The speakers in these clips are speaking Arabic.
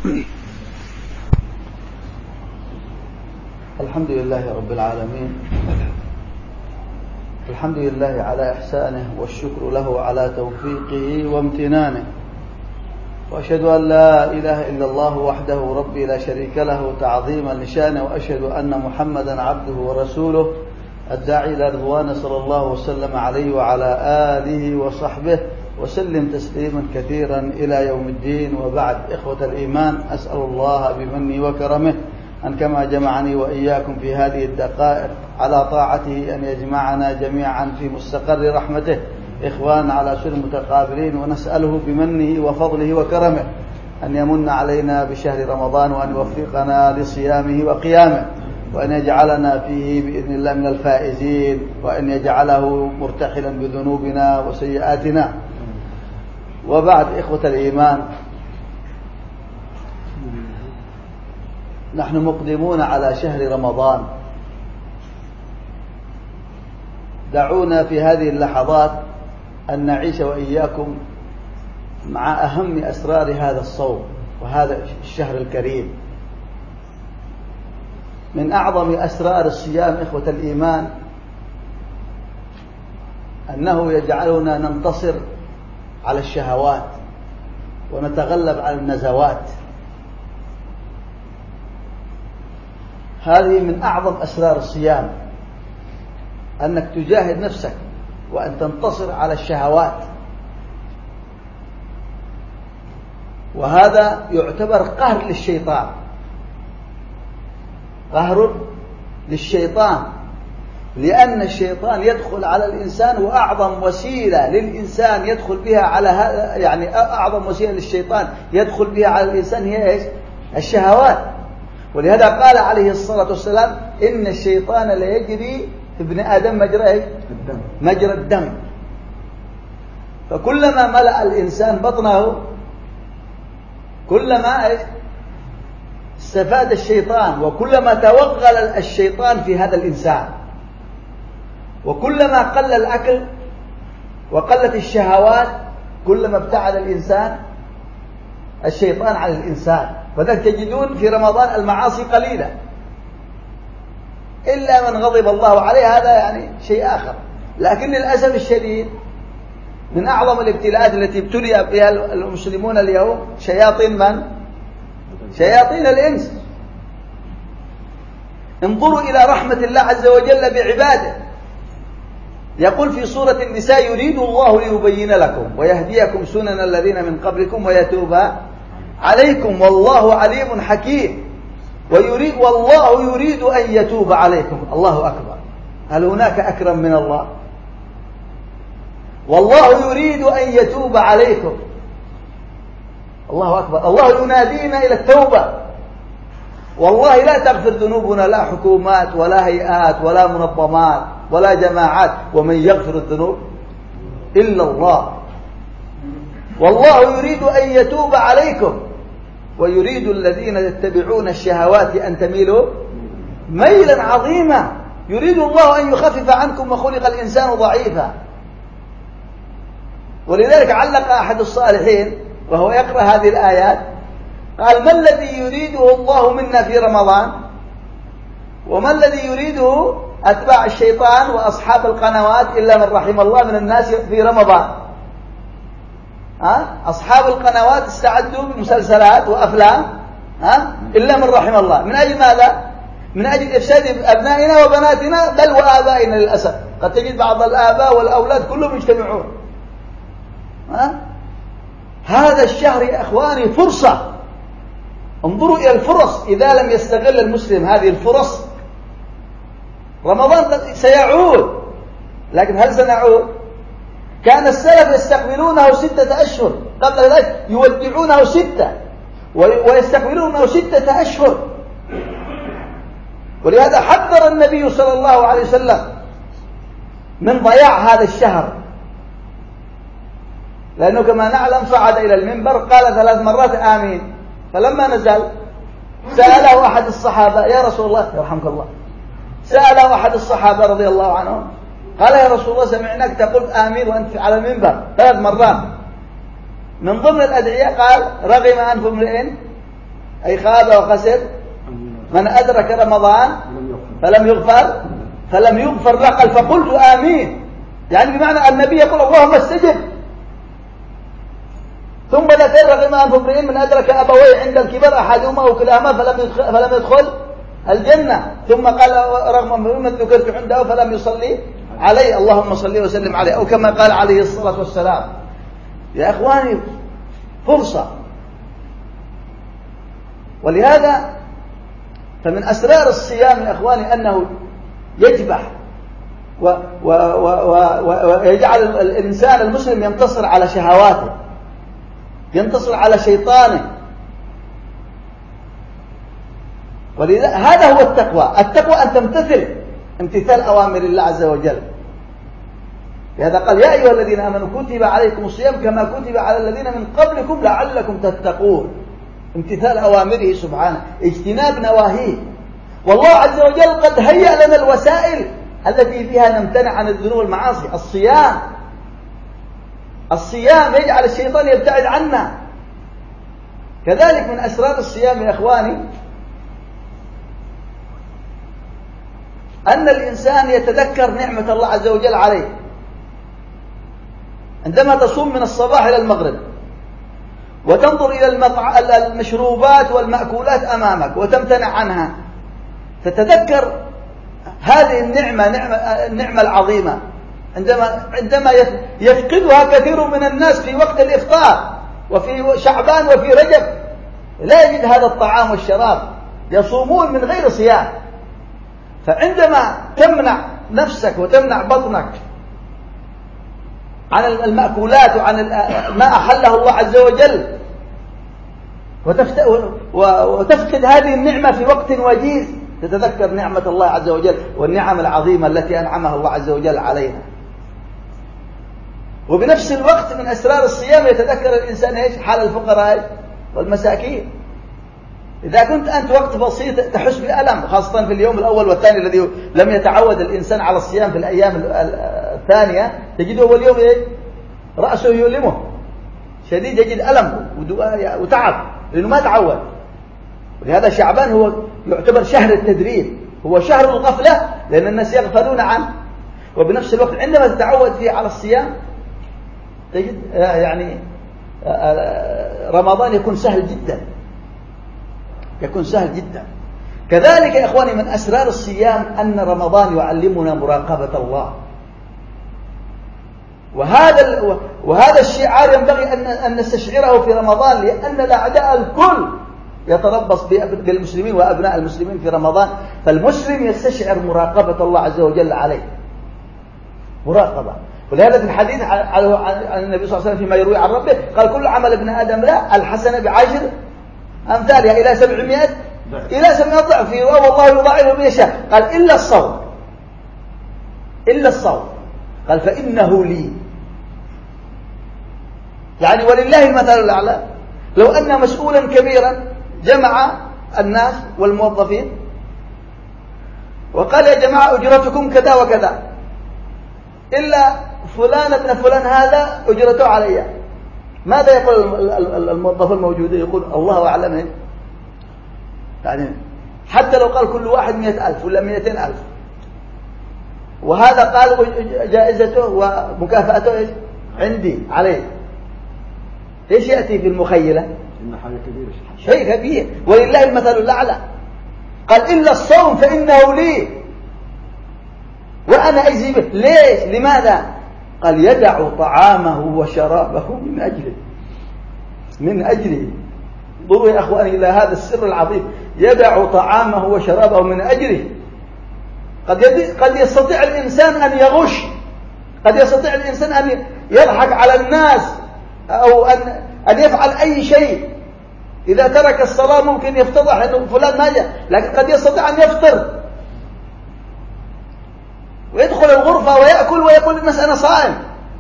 الحمد لله رب العالمين، الحمد لله على إحسانه، والشكر له على توفيقه وامتنانه، وأشهد أن لا إله إلا الله وحده ربي لا شريك له تعظيما لشانه، وأشهد أن محمدا عبده ورسوله الداعي إلى رضوانه صلى الله وسلم عليه وعلى آله وصحبه وسلم تسليما كثيرا إلى يوم الدين. وبعد، إخوة الإيمان، أسأل الله بمنه وكرمه أن كما جمعني وإياكم في هذه الدقائق على طاعته أن يجمعنا جميعا في مستقر رحمته إخوان على سر متقابلين، ونسأله بمنه وفضله وكرمه أن يمن علينا بشهر رمضان، وأن يوفقنا لصيامه وقيامه، وأن يجعلنا فيه بإذن الله من الفائزين، وأن يجعله مرتحلا بذنوبنا وسيئاتنا. وبعد، إخوة الإيمان، نحن مقدمون على شهر رمضان. دعونا في هذه اللحظات أن نعيش وإياكم مع أهم أسرار هذا الصوم وهذا الشهر الكريم. من أعظم أسرار الصيام إخوة الإيمان أنه يجعلنا ننتصر على الشهوات ونتغلب على النزوات. هذه من أعظم أسرار الصيام، أنك تجاهد نفسك وأن تنتصر على الشهوات، وهذا يعتبر قهر للشيطان، قهر للشيطان، لأن الشيطان يدخل على الإنسان، وأعظم وسيلة للإنسان يدخل بها على هذا، يعني أعظم وسيلة للشيطان يدخل بها على الإنسان هي إيش؟ الشهوات. ولهذا قال عليه الصلاة والسلام: إن الشيطان ليجري في ابن آدم مجرى الدم. فكلما ملأ الإنسان بطنه كلما استفاد الشيطان، وكلما توغل الشيطان في هذا الإنسان، وكلما قل الأكل وقلت الشهوات كلما ابتعد الإنسان الشيطان عن الإنسان. فذلك تجدون في رمضان المعاصي قليلة إلا من غضب الله عليه، هذا يعني شيء آخر. لكن للأسف الشديد من أعظم الابتلاءات التي ابتلي بها المسلمون اليوم شياطين من؟ شياطين الإنس. انظروا إلى رحمة الله عز وجل بعباده، يقول في سورة النساء: يريد الله ليبين لكم ويهديكم سنن الذين من قبلكم ويتوب عليكم والله عليم حكيم. والله يريد أن يتوب عليكم. الله أكبر، هل هناك أكرم من الله؟ والله يريد أن يتوب عليكم. الله أكبر، الله ينادينا إلى التوبة. والله لا تغفر ذنوبنا لا حكومات ولا هيئات ولا منظمات ولا جماعات، ومن يغفر الذنوب إلا الله. والله يريد أن يتوب عليكم، ويريد الذين يتبعون الشهوات أن تميلوا ميلا عظيما. يريد الله أن يخفف عنكم، وخلق الإنسان ضعيفا. ولذلك علق أحد الصالحين وهو يقرأ هذه الآيات قال: ما الذي يريده الله منا في رمضان، وما الذي يريده أتباع الشيطان وأصحاب القنوات إلا من رحم الله من الناس في رمضان؟ أصحاب القنوات استعدوا بمسلسلات وأفلام إلا من رحم الله. من أجل ماذا؟ من أجل إفساد أبنائنا وبناتنا، بل وآبائنا للأسف. قد تجد بعض الآباء والأولاد كلهم يجتمعون. هذا الشهر يا أخواني فرصة. انظروا إلى الفرص. إذا لم يستغل المسلم هذه الفرص، رمضان سيعود. لكن هل سنعود؟ كان السلف يستقبلونه 6 أشهر، قبل ذلك يودعونه 6 ويستقبلونه 6 أشهر. ولهذا حذر النبي صلى الله عليه وسلم من ضياع هذا الشهر، لأنه كما نعلم صعد إلى المنبر قال 3 مرات آمين. فلما نزل سأله أحد الصحابة: يا رسول الله، يرحمك الله، سأله أحد الصحابة رضي الله عنهم قال: يا رسول الله، سمعناك تقول آمين وأنت على المنبر 3 مرات. من ضمن الأدعية قال: رغم أنف امرئ أي خاب وخسر من أدرك رمضان فلم يغفر له. قال فقلت آمين، يعني بمعنى النبي يقول اللهم استجب. ثم ذكر رغم أنف امرئ من أدرك أبويه عند الكبر أحدهما أو كلاهما فلم يدخل الجنة. ثم قال رغم من ذكرت عنده فلم يصلي عليه اللهم صل وسلم عليه، أو كما قال عليه الصلاة والسلام. يا إخواني فرصة. ولهذا فمن أسرار الصيام يا إخواني أنه يجبح ويجعل الإنسان المسلم ينتصر على شهواته، ينتصر على شيطانه. ولذا هذا هو التقوى. التقوى أن تمتثل امتثال أوامر الله عز وجل. لهذا قال يا أيها الذين آمنوا كتب عليكم الصيام كما كتب على الذين من قبلكم لعلكم تتقون. امتثال أوامره سبحانه، اجتناب نواهيه. والله عز وجل قد هيأ لنا الوسائل التي فيها نمتنع عن الذنوب والمعاصي. الصيام يجعل الشيطان يبتعد عنا. كذلك من أسرار الصيام يا إخواني أن الإنسان يتذكر نعمة الله عز وجل عليه. عندما تصوم من الصباح إلى المغرب وتنظر إلى المشروبات والمأكولات أمامك وتمتنع عنها، تتذكر هذه النعمة العظيمة عندما يفقدها كثير من الناس في وقت الإفطار وفي شعبان وفي رجب. لا يجد هذا الطعام والشراب، يصومون من غير صيام. فعندما تمنع نفسك وتمنع بطنك عن المأكولات وعن ما أحله الله عز وجل وتفقد هذه النعمة في وقت وجيز، تتذكر نعمة الله عز وجل والنعم العظيمة التي أنعمها الله عز وجل علينا. وبنفس الوقت من أسرار الصيام يتذكر الإنسان إيش؟ حال الفقراء والمساكين. إذا كنت أنت وقت بسيط تحس بألم، خاصة في اليوم الأول والثاني الذي لم يتعود الإنسان على الصيام في الأيام الثانية، تجده هو اليوم إيه؟ رأسه يؤلمه شديد، يجد ألم وتعب لأنه ما تعود. ولهذا شعبان هو يعتبر شهر التدريب، هو شهر الغفلة لأن الناس يغفلون عنه. وبنفس الوقت عندما تتعود فيه على الصيام تجد يعني رمضان يكون سهل جدا، يكون سهل جدا. كذلك يا إخواني من أسرار الصيام أن رمضان يعلمنا مراقبة الله. وهذا الشعار ينبغي أن نستشعره في رمضان، لأن الأعداء الكل يتربص بالمسلمين وأبناء المسلمين في رمضان. فالمسلم يستشعر مراقبة الله عز وجل عليه، مراقبة. ولهذا في الحديث عن النبي صلى الله عليه وسلم فيما يروي عن ربه قال كل عمل ابن آدم لا الحسنة بعشر أمثالها إلى 700 ضعف، والله يضاعفه من يشاء. قال إلا الصوم قال فإنه لي. يعني ولله المثل الأعلى. لو أن مسؤولا كبيرا جمع الناس والموظفين وقال يا جماعة أجرتكم كذا وكذا إلا فلان ابن فلان هذا أجرته علي، ماذا يقول الموظف الموجود؟ يقول الله أعلم. يعني حتى لو قال كل واحد 100,000 ولا 200,000 وهذا قال جائزته ومكافأته إيش عندي عليه، إيش يأتي في المخيلة؟ إن حاجة كبيرة، شيء كبير. ولله المثل الأعلى. قال إلا الصوم فإنه لي وأنا أجزي به. ليش؟ لماذا؟ قال يدع طعامه وشرابه من أجله. انظروا يا أخواني إلى هذا السر العظيم، يدع طعامه وشرابه من أجله. قد يستطيع الإنسان أن يغش، قد يستطيع الإنسان أن يضحك على الناس أو أن يفعل أي شيء. إذا ترك الصلاة ممكن يفتضح أنه فلان ما جاء، لكن قد يستطيع أن يفطر ويدخل الغرفة ويأكل ويقول الناس أنا صائم،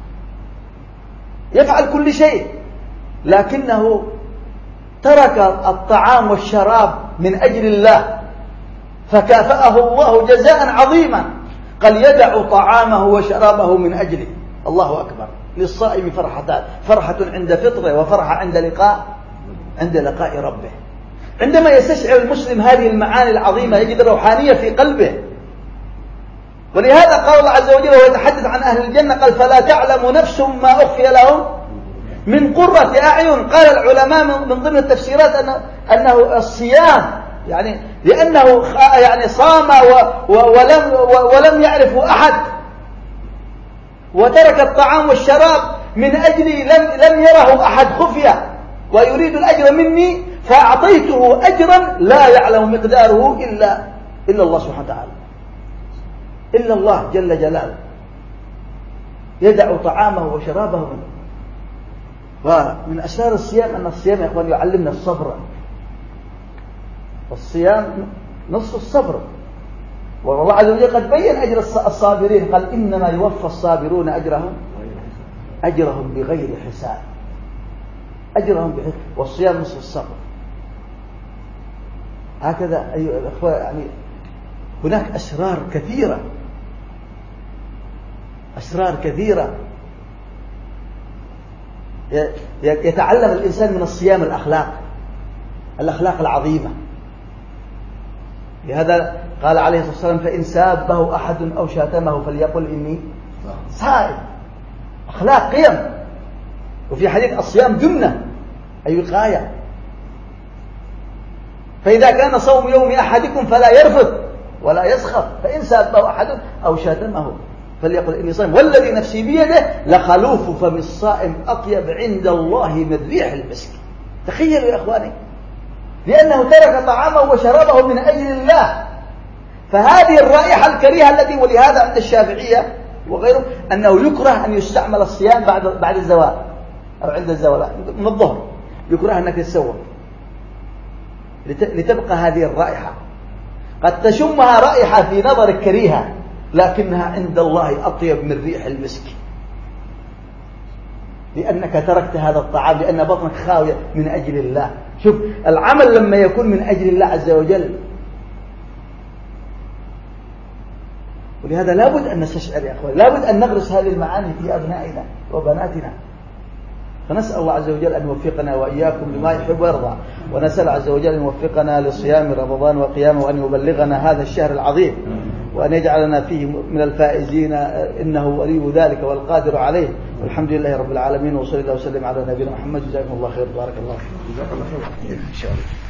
يفعل كل شيء، لكنه ترك الطعام والشراب من أجل الله فكافأه الله جزاء عظيما. قال يدع طعامه وشرابه من أجله. الله أكبر. للصائم فرحتان، فرحة عند فطره وفرحة عند لقاء ربه. عندما يستشعر المسلم هذه المعاني العظيمة يجد الروحانية في قلبه. ولهذا قال الله عز وجل وهو يتحدث عن أهل الجنة قال فلا تعلم نفس ما أخفي لهم من قرة أعين. قال العلماء من ضمن التفسيرات أنه الصيام يعني لأنه يعني صام ولم يعرفه أحد، وترك الطعام والشراب من أجلي لم يره أحد خفية ويريد الأجر مني فأعطيته أجرا لا يعلم مقداره إلا الله سبحانه وتعالى، إلا الله جل جلاله. يدع طعامه وشرابه منه. ومن أسرار الصيام أن الصيام يا أخوان يعلمنا الصبر. الصيام نصف الصبر. والله عز وجل قد بين أجر الصابرين قال إنما يوفى الصابرون أجرهم بغير حساب. أجرهم بغير. والصيام نصف الصبر. هكذا أيها الأخوة يعني هناك أسرار كثيرة يتعلم الإنسان من الصيام الأخلاق العظيمة. لهذا قال عليه الصلاة والسلام فإن سابه أحد أو شاتمه فليقل إني صائم. أخلاق قيم. وفي حديث الصيام جنة أي وقاية. فإذا كان صوم يوم أحدكم فلا يرفث ولا يسخط فإن سابه أحد أو شاتمه فليقل إني صائم والذي نفسي بيده لخلوف فم الصائم أطيب عند الله من ريح المسك. تخيلوا يا أخواني لأنه ترك طعامه وشرابه من أجل الله. فهذه الرائحة الكريهة التي ولهذا عند الشافعية وغيره أنه يكره أن يستعمل الصيام بعد الزوال أو عند الزوال من الظهر يكره أنك تتسوق لتبقى هذه الرائحة. قد تشمها رائحة في نظرك كريهة لكنها عند الله أطيب من ريح المسك لأنك تركت هذا الطعام لأن بطنك خاوية من أجل الله. شوف العمل لما يكون من أجل الله عز وجل. ولهذا لابد أن نستشعر يا أخوان لابد أن نغرس هذه المعاني في أبنائنا وبناتنا. فنسأل الله عز وجل أن يوفقنا وإياكم لما يحب ويرضى ونسأل عز وجل أن يوفقنا لصيام رمضان وقيامه وأن يبلغنا هذا الشهر العظيم وأن يجعلنا فيه من الفائزين إنه ولي ذلك والقادر عليه. والحمد لله رب العالمين وصلى الله وسلم على نبينا محمد. جزاكم الله خير. بارك الله فيكم. إن شاء الله.